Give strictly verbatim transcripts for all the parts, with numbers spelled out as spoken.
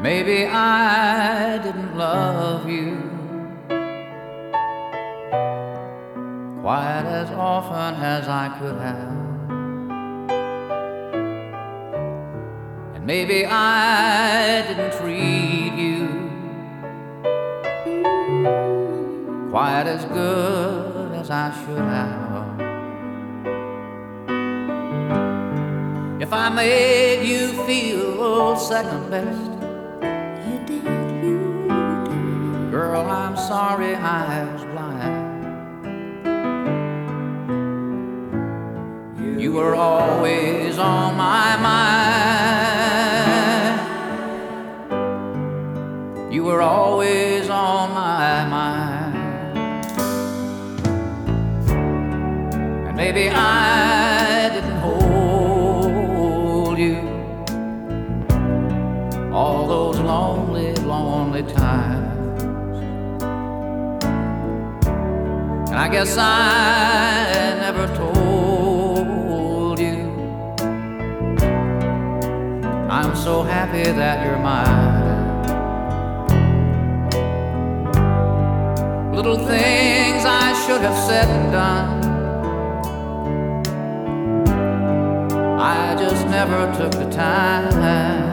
Maybe I didn't love you quite as often as I could have. And maybe I didn't treat you quite as good as I should have. If I made you feel second best, You did, you did. girl, I'm sorry I was blind. You were always on my mind. You were always on my mind. And maybe I didn't hold you all those lonely, lonely times. And I guess I never told you I'm so happy that you're mine. Little things I should have said and done, I just never took the time.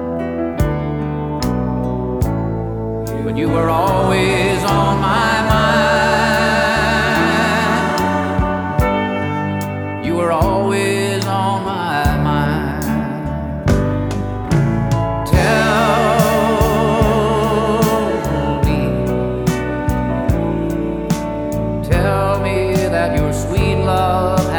But you were always on my mind. You were always on my mind. Tell me, tell me that your sweet love